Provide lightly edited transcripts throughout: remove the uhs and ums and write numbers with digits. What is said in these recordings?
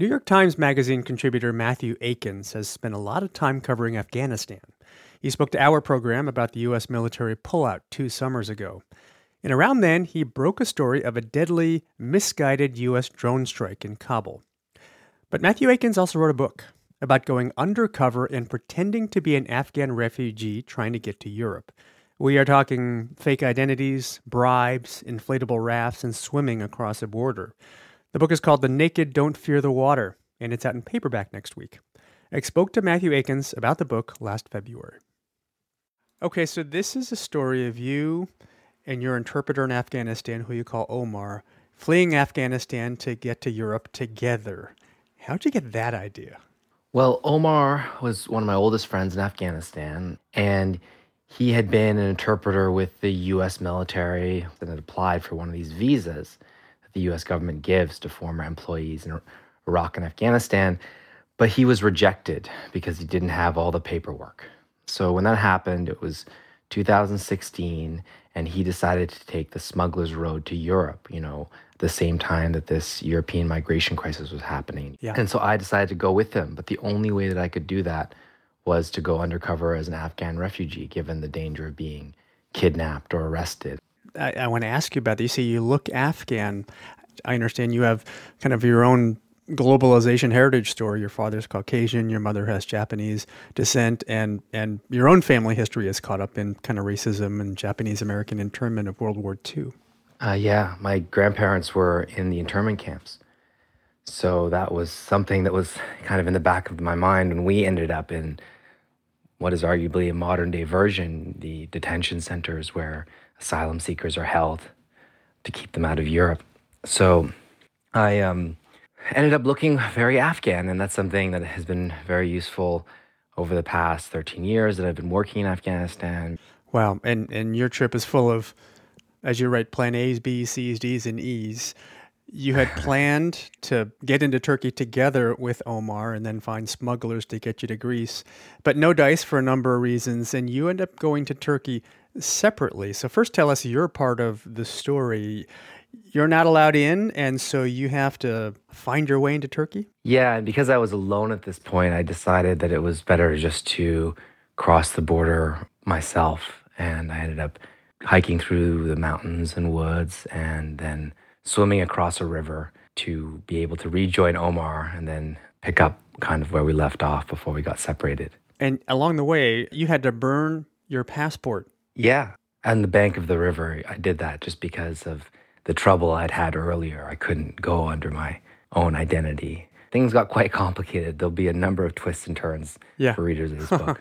New York Times Magazine contributor Matthew Akins has spent a lot of time covering Afghanistan. He spoke to our program about the U.S. military pullout 2 summers ago. And around then, he broke a story of a deadly, misguided U.S. drone strike in Kabul. But Matthew Akins also wrote a book about going undercover and pretending to be an Afghan refugee trying to get to Europe. We are talking fake identities, bribes, inflatable rafts, and swimming across a border. The book is called The Naked Don't Fear the Water, and it's out in paperback next week. I spoke to Matthew Akins about the book last February. Okay, so this is a story of you and your interpreter in Afghanistan, who you call Omar, fleeing Afghanistan to get to Europe together. How'd you get that idea? Well, Omar was one of my oldest friends in Afghanistan, and he had been an interpreter with the U.S. military and had applied for one of these visas that the U.S. government gives to former employees in Iraq and Afghanistan, but he was rejected because he didn't have all the paperwork. So when that happened, it was 2016, and he decided to take the smuggler's road to Europe, the same time that this European migration crisis was happening. Yeah. And so I decided to go with him, but the only way that I could do that was to go undercover as an Afghan refugee, given the danger of being kidnapped or arrested. I want to ask you about that. You see, you look Afghan. I understand you have kind of your own globalization heritage story. Your father's Caucasian, your mother has Japanese descent, and your own family history is caught up in kind of racism and Japanese-American internment of World War II. Yeah, my grandparents were in the internment camps. So that was something that was kind of in the back of my mind when we ended up in what is arguably a modern day version, the detention centers where asylum seekers are held to keep them out of Europe. So I ended up looking very Afghan, and that's something that has been very useful over the past 13 years that I've been working in Afghanistan. Wow, and your trip is full of, as you write, plan A's, B's, C's, D's, and E's. You had planned to get into Turkey together with Omar and then find smugglers to get you to Greece, but no dice for a number of reasons, and you end up going to Turkey separately. So first tell us your part of the story. You're not allowed in, and so you have to find your way into Turkey? Yeah, and because I was alone at this point, I decided that it was better just to cross the border myself, and I ended up hiking through the mountains and woods and then swimming across a river to be able to rejoin Omar and then pick up kind of where we left off before we got separated. And along the way, you had to burn your passport. Yeah, on the bank of the river, I did that just because of the trouble I'd had earlier. I couldn't go under my own identity. Things got quite complicated. There'll be a number of twists and turns for readers of this book.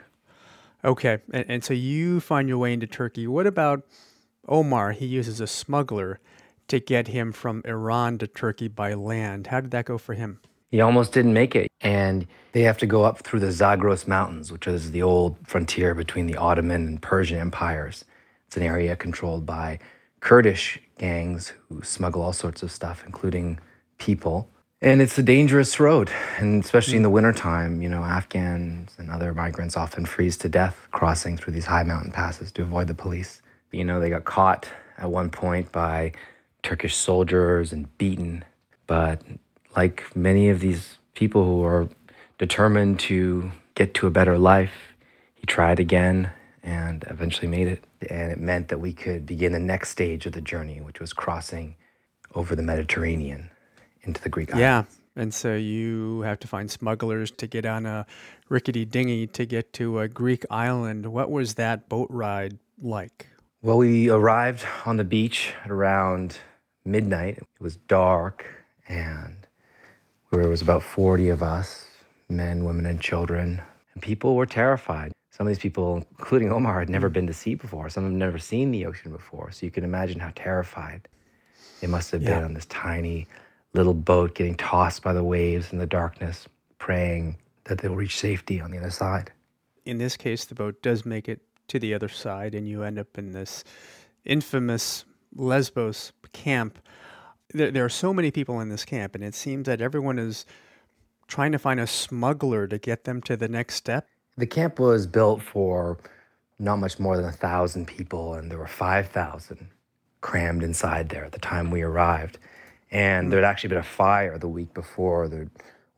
Okay, and so you find your way into Turkey. What about Omar? He uses a smuggler to get him from Iran to Turkey by land. How did that go for him? He almost didn't make it, and they have to go up through the Zagros Mountains, which is the old frontier between the Ottoman and Persian empires. It's an area controlled by Kurdish gangs who smuggle all sorts of stuff, including people. And it's a dangerous road, and especially in the wintertime, Afghans and other migrants often freeze to death crossing through these high mountain passes to avoid the police. They got caught at one point by Turkish soldiers and beaten. But like many of these people who are determined to get to a better life, he tried again and eventually made it. And it meant that we could begin the next stage of the journey, which was crossing over the Mediterranean into the Greek islands. Yeah, and so you have to find smugglers to get on a rickety dinghy to get to a Greek island. What was that boat ride like? Well, we arrived on the beach at around midnight. It was dark, and there was about 40 of us, men, women, and children. And people were terrified. Some of these people, including Omar, had never been to sea before. Some have never seen the ocean before. So you can imagine how terrified they must have been on this tiny little boat getting tossed by the waves in the darkness, praying that they'll reach safety on the other side. In this case, the boat does make it to the other side, and you end up in this infamous Lesbos camp. There are so many people in this camp, and it seems that everyone is trying to find a smuggler to get them to the next step. The camp was built for not much more than 1,000 people, and there were 5,000 crammed inside there at the time we arrived. And there'd actually been a fire the week before. There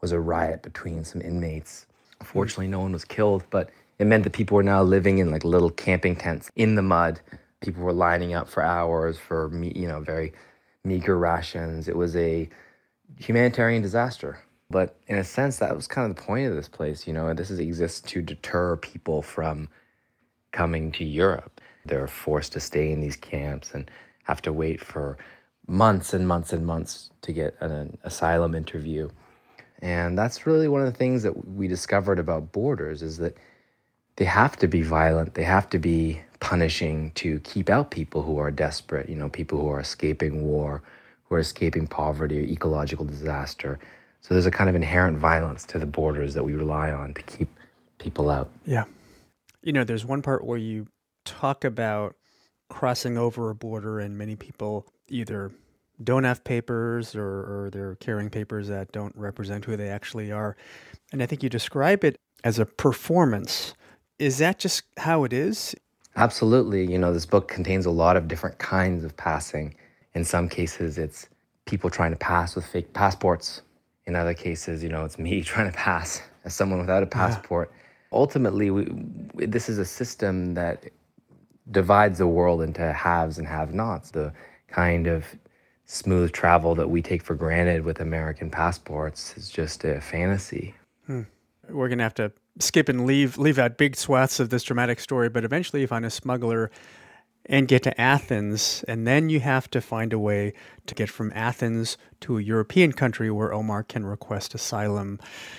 was a riot between some inmates. Fortunately, no one was killed, but it meant that people were now living in like little camping tents in the mud. People were lining up for hours for very meager rations. It was a humanitarian disaster. But in a sense, that was kind of the point of this place. This exists to deter people from coming to Europe. They're forced to stay in these camps and have to wait for months and months and months to get an asylum interview. And that's really one of the things that we discovered about borders, is that they have to be violent. They have to be punishing to keep out people who are desperate, people who are escaping war, who are escaping poverty or ecological disaster. So there's a kind of inherent violence to the borders that we rely on to keep people out. Yeah. There's one part where you talk about crossing over a border, and many people either don't have papers or they're carrying papers that don't represent who they actually are. And I think you describe it as a performance. Is that just how it is? Absolutely. This book contains a lot of different kinds of passing. In some cases, it's people trying to pass with fake passports. In other cases, it's me trying to pass as someone without a passport. Yeah. Ultimately, this is a system that divides the world into haves and have-nots. The kind of smooth travel that we take for granted with American passports is just a fantasy. We're going to have to skip and leave out big swaths of this dramatic story, but eventually you find a smuggler and get to Athens, and then you have to find a way to get from Athens to a European country where Omar can request asylum.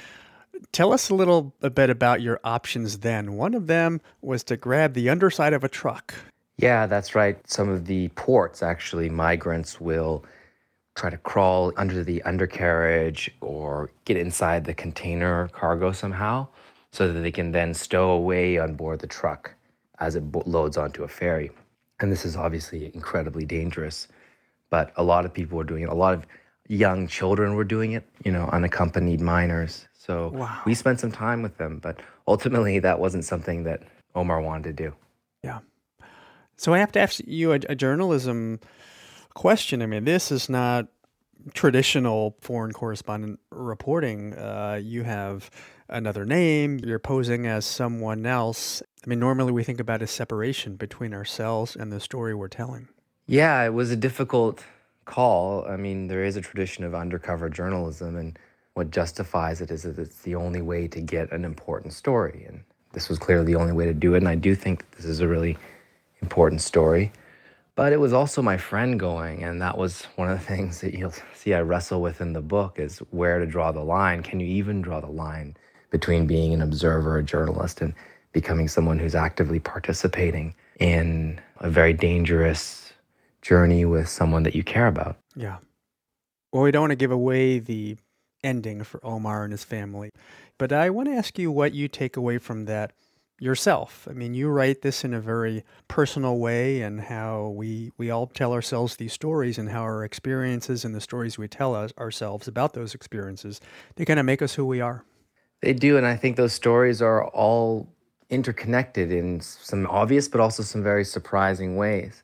Tell us a little bit about your options then. One of them was to grab the underside of a truck. Yeah, that's right. Some of the ports, actually, migrants will try to crawl under the undercarriage or get inside the container cargo somehow so that they can then stow away on board the truck as it loads onto a ferry. And this is obviously incredibly dangerous, but a lot of people were doing it. A lot of young children were doing it, unaccompanied minors. So wow. We spent some time with them, but ultimately that wasn't something that Omar wanted to do. Yeah. So I have to ask you a journalism question. I mean, this is not traditional foreign correspondent reporting. You have another name. You're posing as someone else. I mean, normally we think about a separation between ourselves and the story we're telling. Yeah, it was a difficult call. I mean, there is a tradition of undercover journalism, and what justifies it is that it's the only way to get an important story. And this was clearly the only way to do it. And I do think this is a really important story. But it was also my friend going, and that was one of the things that you'll see I wrestle with in the book, is where to draw the line. Can you even draw the line between being an observer, a journalist, and becoming someone who's actively participating in a very dangerous journey with someone that you care about? Yeah. Well, we don't want to give away the ending for Omar and his family, but I want to ask you what you take away from that yourself. I mean, you write this in a very personal way, and how we all tell ourselves these stories, and how our experiences and the stories we tell ourselves about those experiences, they kind of make us who we are. They do, and I think those stories are all interconnected in some obvious but also some very surprising ways.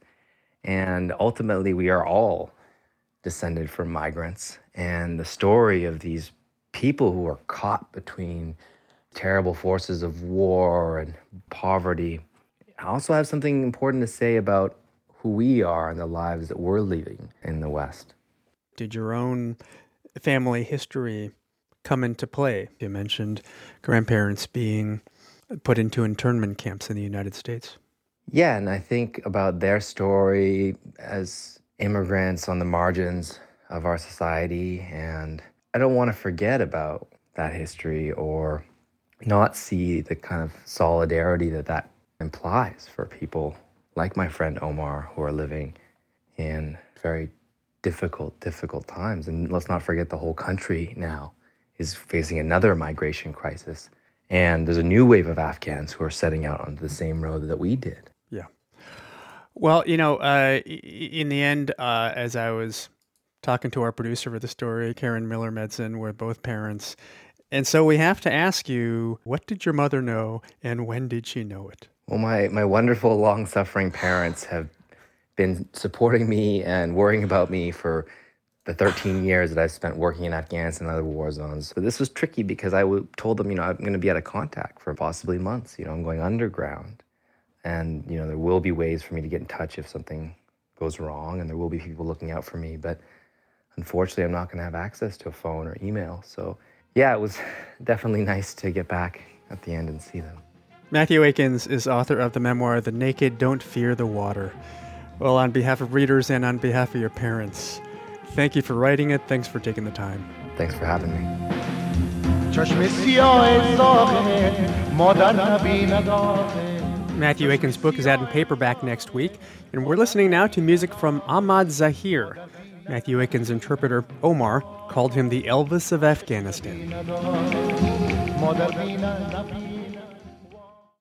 And ultimately, we are all descended from migrants, and the story of these people who are caught between terrible forces of war and poverty. I also have something important to say about who we are and the lives that we're living in the West. Did your own family history come into play? You mentioned grandparents being put into internment camps in the United States. Yeah, and I think about their story as immigrants on the margins of our society, and I don't want to forget about that history or not see the kind of solidarity that implies for people like my friend Omar, who are living in very difficult times. And let's not forget the whole country now is facing another migration crisis. And there's a new wave of Afghans who are setting out onto the same road that we did. Yeah. Well, in the end, as I was talking to our producer for the story, Karen Miller-Medson, we're both parents. And so we have to ask you, what did your mother know, and when did she know it? Well, my wonderful, long-suffering parents have been supporting me and worrying about me for the 13 years that I spent working in Afghanistan and other war zones. But this was tricky because I told them, I'm going to be out of contact for possibly months. I'm going underground. And, there will be ways for me to get in touch if something goes wrong, and there will be people looking out for me. But unfortunately, I'm not going to have access to a phone or email. So, yeah, it was definitely nice to get back at the end and see them. Matthew Akins is author of the memoir, The Naked Don't Fear the Water. Well, on behalf of readers and on behalf of your parents, thank you for writing it. Thanks for taking the time. Thanks for having me. Matthew Akins' book is out in paperback next week, and we're listening now to music from Ahmad Zahir. Matthew Akins' interpreter, Omar, called him the Elvis of Afghanistan.